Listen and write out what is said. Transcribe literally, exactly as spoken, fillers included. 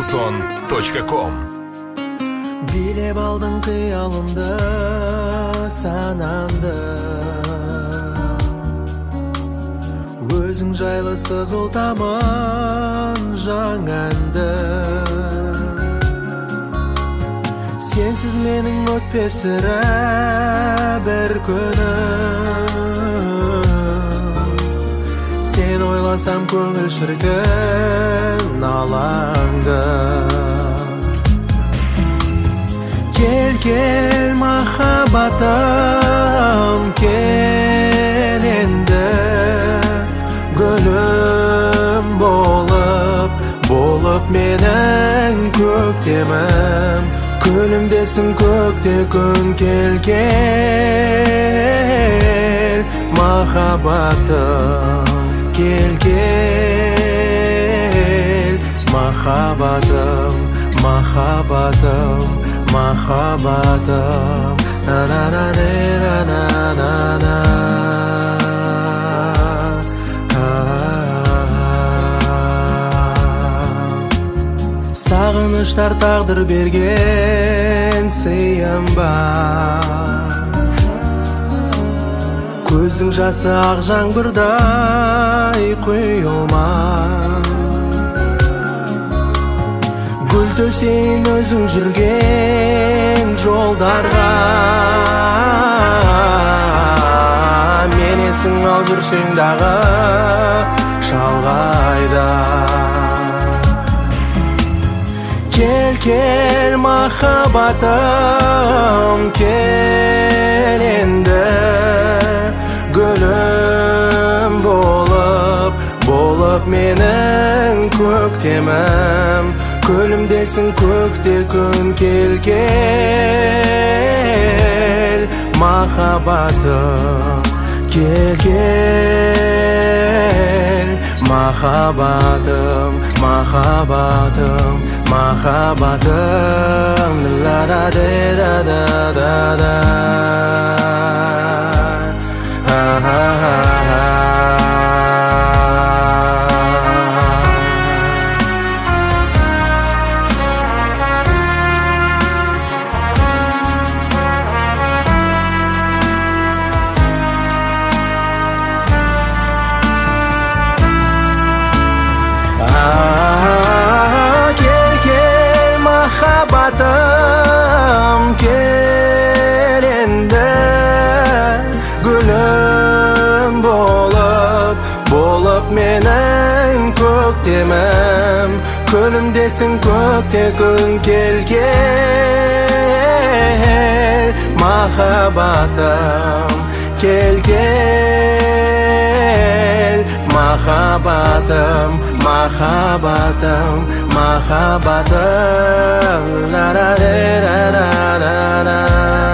музон точка ком. Билеп алдың қиялымды, санамды, өзің жайлы сызылтамын жаңанды. Сенсіз менің өтпес сірә бір күнім. Сен ойласам көңіл шіркін алаңды. Кел, кел махаббатым, кел енді, гүлім болып, болып менің көктемім. Күлімдесің көкте күн, кел, кел махаббатым, кел, кел махаббатым, махаббатым, махаббатым. На-на-на-на-на-на-на. Сағыныштар тағдыр берген сыйым бар. Көздің жасы ақ жаңбырдай құйылмай. Гүл төсейін өзің жүрген жолдарға. Менесің ал жүрсең дағы шалғайда. Кел, кел махаббатым, кел енді, гүлім болып, болып менің көктемім. Күлімдесің көкте күн, кел, кел махаббатым, кел, кел махаббатым, махаббатым, махаббатым. Ла-да-да-да-да-да. Махаббатым, кел енді, гүлім болып, болып менің көктемім. Күлімдесің көкте күн, кел, кел махаббатым, кел, кел махаббатым, махаббатым, махаббатым. На-на-на-на-на-на.